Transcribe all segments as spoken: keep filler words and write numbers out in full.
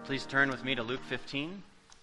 Please turn with me to Luke fifteen.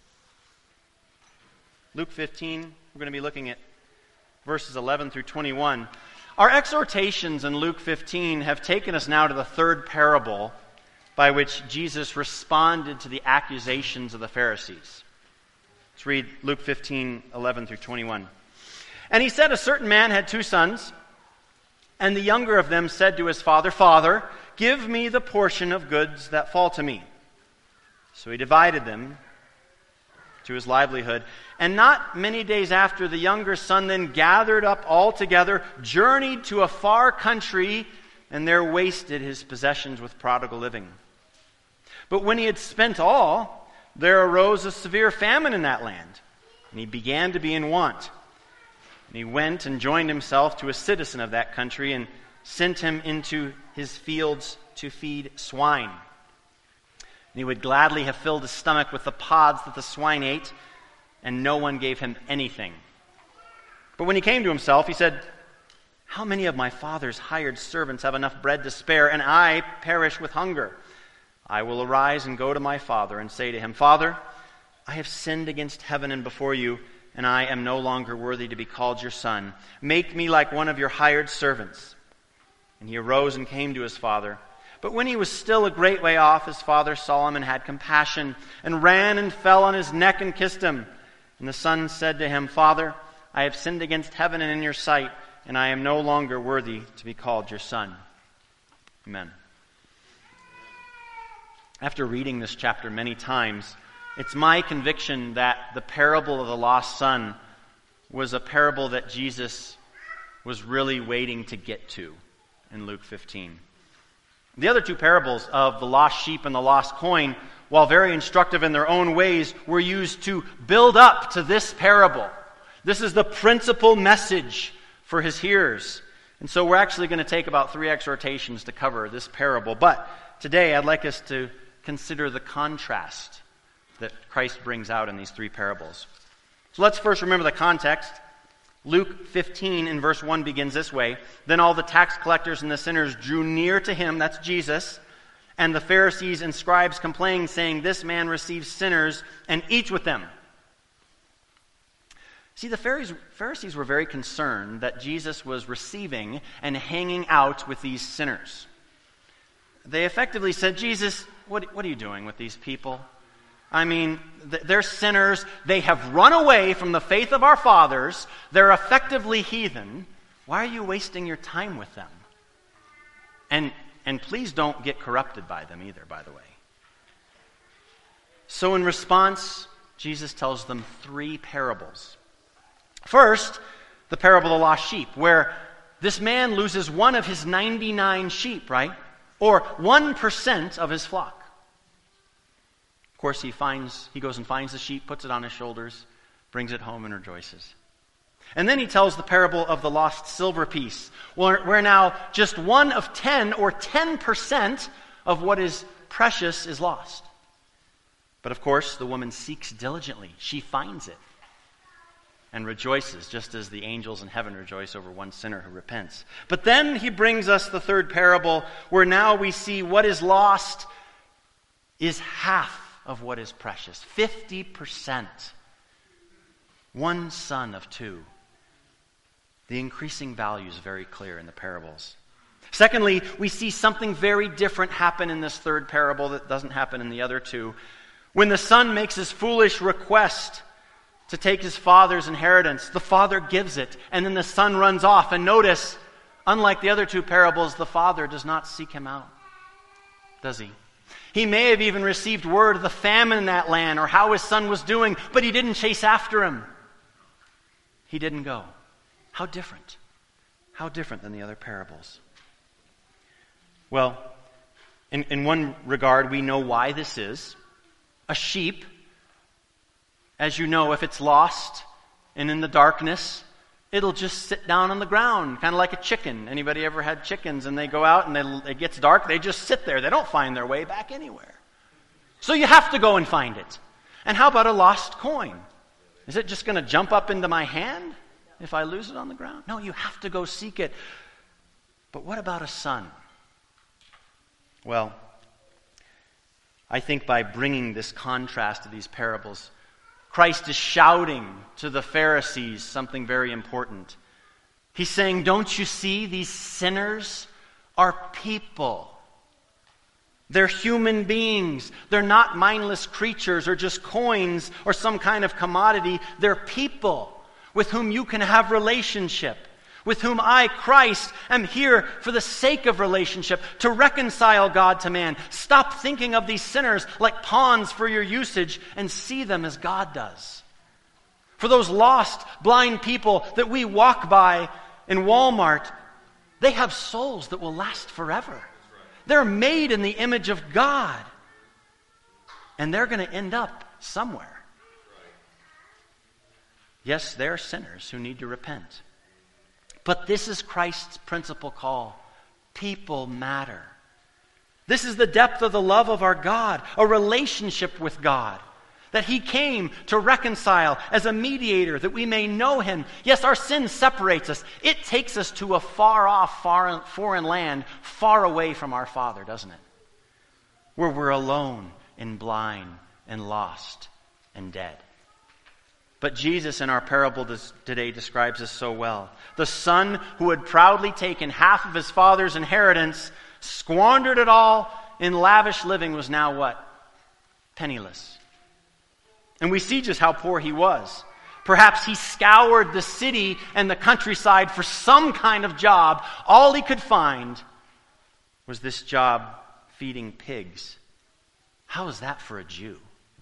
Luke fifteen, we're going to be looking at verses eleven through twenty-one. Our exhortations in Luke fifteen have taken us now to the third parable by which Jesus responded to the accusations of the Pharisees. Let's read Luke fifteen, eleven through twenty-one. And he said, a certain man had two sons, and the younger of them said to his father, Father, give me the portion of goods that fall to me. So he divided them to his livelihood. And not many days after, the younger son then gathered up all together, journeyed to a far country, and there wasted his possessions with prodigal living. But when he had spent all, there arose a severe famine in that land, and he began to be in want. And he went and joined himself to a citizen of that country, and sent him into his fields to feed swine. And he would gladly have filled his stomach with the pods that the swine ate, and no one gave him anything. But when he came to himself, he said, how many of my father's hired servants have enough bread to spare, and I perish with hunger? I will arise and go to my father and say to him, Father, I have sinned against heaven and before you, and I am no longer worthy to be called your son. Make me like one of your hired servants. And he arose and came to his father. But when he was still a great way off, his father saw him and had compassion, and ran and fell on his neck and kissed him. And the son said to him, Father, I have sinned against heaven and in your sight, and I am no longer worthy to be called your son. Amen. After reading this chapter many times, it's my conviction that the parable of the lost son was a parable that Jesus was really waiting to get to in Luke fifteen. The other two parables of the lost sheep and the lost coin, while very instructive in their own ways, were used to build up to this parable. This is the principal message for his hearers. And so we're actually going to take about three exhortations to cover this parable. But today I'd like us to consider the contrast that Christ brings out in these three parables. So let's first remember the context. Luke fifteen in verse one begins this way. Then all the tax collectors and the sinners drew near to him, that's Jesus, and the Pharisees and scribes complained, saying, this man receives sinners and eats with them. See, the Pharisees were very concerned that Jesus was receiving and hanging out with these sinners. They effectively said, Jesus, what, what are you doing with these people? I mean, they're sinners. They have run away from the faith of our fathers. They're effectively heathen. Why are you wasting your time with them? And, and please don't get corrupted by them either, by the way. So in response, Jesus tells them three parables. First, the parable of the lost sheep, where this man loses one of his ninety-nine sheep, right? Or one percent of his flock. Of course, he finds, he goes and finds the sheep, puts it on his shoulders, brings it home and rejoices. And then he tells the parable of the lost silver piece, where, where now just one of ten or ten percent of what is precious is lost. But of course, the woman seeks diligently. She finds it and rejoices, just as the angels in heaven rejoice over one sinner who repents. But then he brings us the third parable, where now we see what is lost is half of what is precious. fifty percent. One son of two. The increasing value is very clear in the parables. Secondly, we see something very different happen in this third parable that doesn't happen in the other two. When the son makes his foolish request to take his father's inheritance, the father gives it, and then the son runs off. And notice, unlike the other two parables, the father does not seek him out, does he? He may have even received word of the famine in that land or how his son was doing, but he didn't chase after him. He didn't go. How different. How different than the other parables. Well, in, in one regard, we know why this is. A sheep, as you know, if it's lost and in the darkness, it'll just sit down on the ground, kind of like a chicken. Anybody ever had chickens and they go out and they, it gets dark, they just sit there. They don't find their way back anywhere. So you have to go and find it. And how about a lost coin? Is it just going to jump up into my hand if I lose it on the ground? No, you have to go seek it. But what about a son? Well, I think by bringing this contrast to these parables, Christ is shouting to the Pharisees something very important. He's saying, don't you see these sinners are people? They're human beings. They're not mindless creatures or just coins or some kind of commodity. They're people with whom you can have relationship, with whom I, Christ, am here for the sake of relationship, to reconcile God to man. Stop thinking of these sinners like pawns for your usage and see them as God does. For those lost, blind people that we walk by in Walmart, they have souls that will last forever. They're made in the image of God. And they're going to end up somewhere. Yes, they're sinners who need to repent. But this is Christ's principal call. People matter. This is the depth of the love of our God, a relationship with God, that He came to reconcile as a mediator, that we may know Him. Yes, our sin separates us. It takes us to a far-off, far, foreign land, far away from our Father, doesn't it? Where we're alone and blind and lost and dead. But Jesus in our parable this, today describes us so well. The son who had proudly taken half of his father's inheritance, squandered it all in lavish living, was now what? Penniless. And we see just how poor he was. Perhaps he scoured the city and the countryside for some kind of job. All he could find was this job feeding pigs. How is that for a Jew?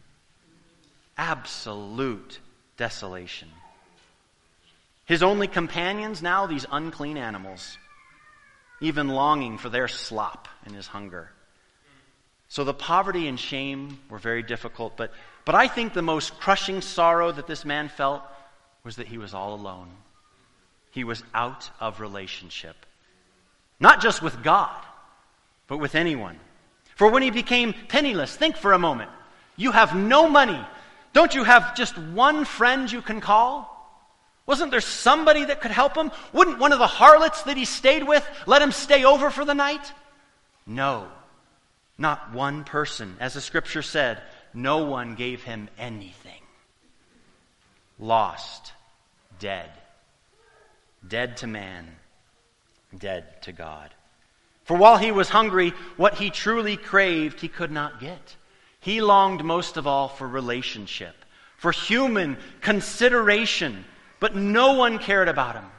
Absolute desolation. His only companions now, these unclean animals, even longing for their slop in his hunger. So the poverty and shame were very difficult, but, but I think the most crushing sorrow that this man felt was that he was all alone. He was out of relationship. Not just with God, but with anyone. For when he became penniless, think for a moment. You have no money. Don't you have just one friend you can call? Wasn't there somebody that could help him? Wouldn't one of the harlots that he stayed with let him stay over for the night? No, not one person. As the scripture said, no one gave him anything. Lost, dead. Dead to man, dead to God. For while he was hungry, what he truly craved he could not get. He longed most of all for relationship, for human consideration, but no one cared about him.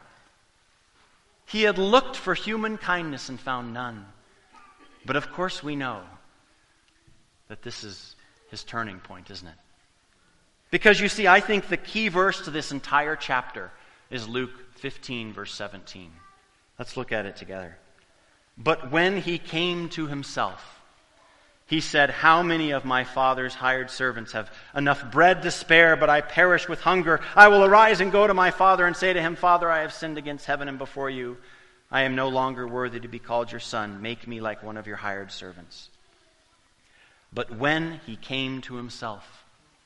He had looked for human kindness and found none. But of course we know that this is his turning point, isn't it? Because you see, I think the key verse to this entire chapter is Luke fifteen, verse seventeen. Let's look at it together. But when he came to himself, he said, how many of my father's hired servants have enough bread to spare, but I perish with hunger? I will arise and go to my father and say to him, Father, I have sinned against heaven and before you. I am no longer worthy to be called your son. Make me like one of your hired servants. But when he came to himself,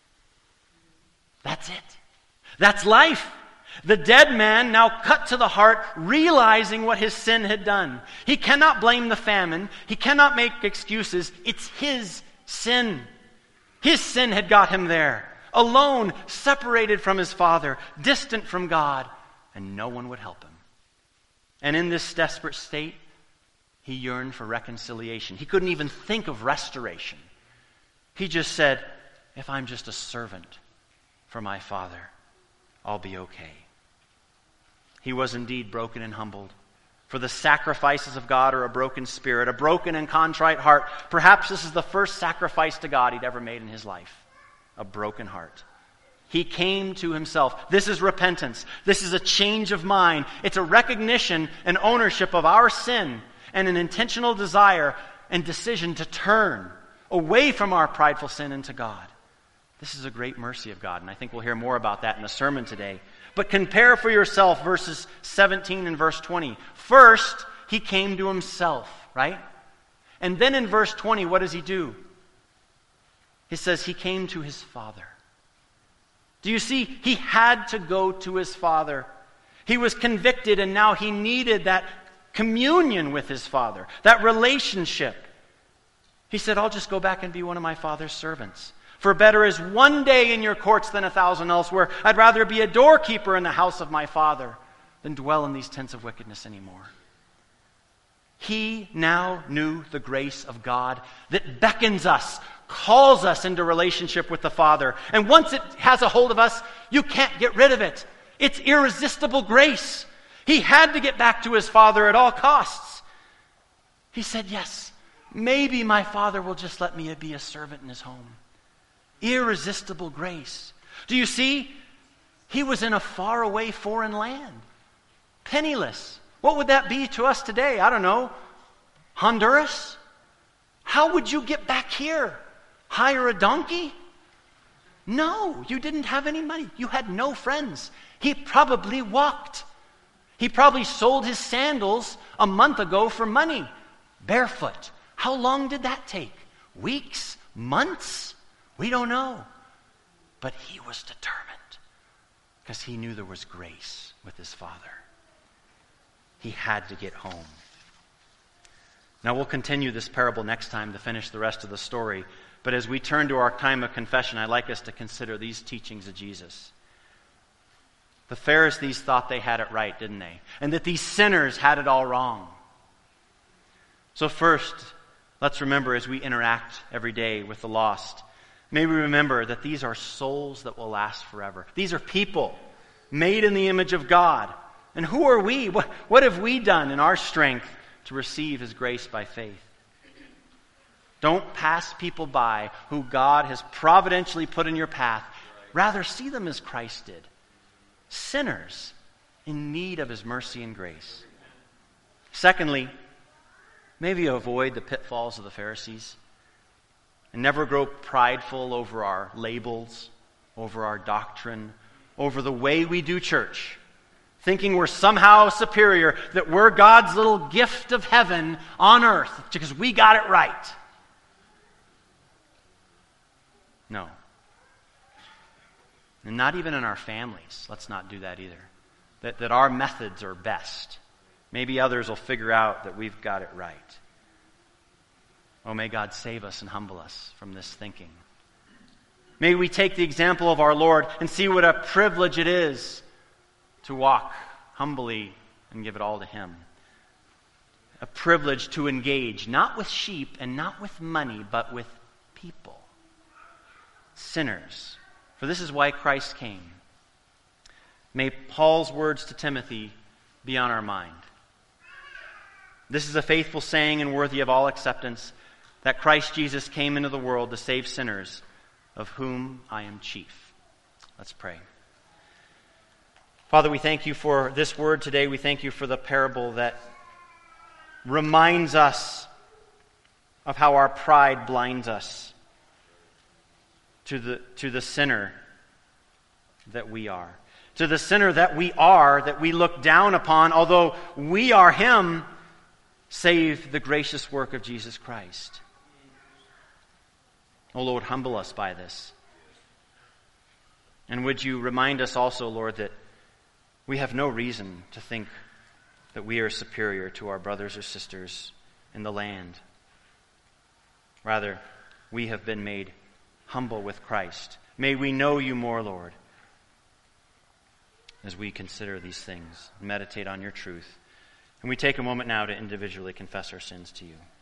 that's it. That's life. The dead man, now cut to the heart, realizing what his sin had done. He cannot blame the famine. He cannot make excuses. It's his sin. His sin had got him there. Alone, separated from his father, distant from God, and no one would help him. And in this desperate state, he yearned for reconciliation. He couldn't even think of restoration. He just said, if I'm just a servant for my father, I'll be okay. He was indeed broken and humbled. For the sacrifices of God are a broken spirit, a broken and contrite heart. Perhaps this is the first sacrifice to God he'd ever made in his life. A broken heart. He came to himself. This is repentance. This is a change of mind. It's a recognition and ownership of our sin and an intentional desire and decision to turn away from our prideful sin into God. This is a great mercy of God, and I think we'll hear more about that in the sermon today. But compare for yourself verses seventeen and verse twenty. First, he came to himself, right? And then in verse twenty, what does he do? He says he came to his father. Do you see? He had to go to his father. He was convicted, and now he needed that communion with his father, that relationship. He said, I'll just go back and be one of my father's servants. For better is one day in your courts than a thousand elsewhere. I'd rather be a doorkeeper in the house of my father than dwell in these tents of wickedness anymore. He now knew the grace of God that beckons us, calls us into relationship with the Father. And once it has a hold of us, you can't get rid of it. It's irresistible grace. He had to get back to his Father at all costs. He said, yes, maybe my Father will just let me be a servant in his home. Irresistible grace. Do you see? He was in a faraway foreign land. Penniless. What would that be to us today? I don't know. Honduras? How would you get back here? Hire a donkey? No, you didn't have any money. You had no friends. He probably walked. He probably sold his sandals a month ago for money. Barefoot. How long did that take? Weeks? Months? We don't know. But he was determined because he knew there was grace with his Father. He had to get home. Now we'll continue this parable next time to finish the rest of the story. But as we turn to our time of confession, I'd like us to consider these teachings of Jesus. The Pharisees thought they had it right, didn't they? And that these sinners had it all wrong. So first, let's remember as we interact every day with the lost, may we remember that these are souls that will last forever. These are people made in the image of God. And who are we? What, what have we done in our strength to receive his grace by faith? Don't pass people by who God has providentially put in your path. Rather, see them as Christ did. Sinners in need of his mercy and grace. Secondly, maybe avoid the pitfalls of the Pharisees and never grow prideful over our labels, over our doctrine, over the way we do church, thinking we're somehow superior, that we're God's little gift of heaven on earth because we got it right. No. And not even in our families. Let's not do that either. That, that our methods are best. Maybe others will figure out that we've got it right. Oh, may God save us and humble us from this thinking. May we take the example of our Lord and see what a privilege it is to walk humbly and give it all to him. A privilege to engage, not with sheep and not with money, but with people. Sinners. For this is why Christ came. May Paul's words to Timothy be on our mind. This is a faithful saying and worthy of all acceptance, that Christ Jesus came into the world to save sinners, of whom I am chief. Let's pray. Father, we thank you for this word today. We thank you for the parable that reminds us of how our pride blinds us to the, to the sinner that we are. To the sinner that we are, that we look down upon, although we are him, save the gracious work of Jesus Christ. Oh Lord, humble us by this. And would you remind us also, Lord, that we have no reason to think that we are superior to our brothers or sisters in the land. Rather, we have been made humble with Christ. May we know you more, Lord, as we consider these things, meditate on your truth. And we take a moment now to individually confess our sins to you.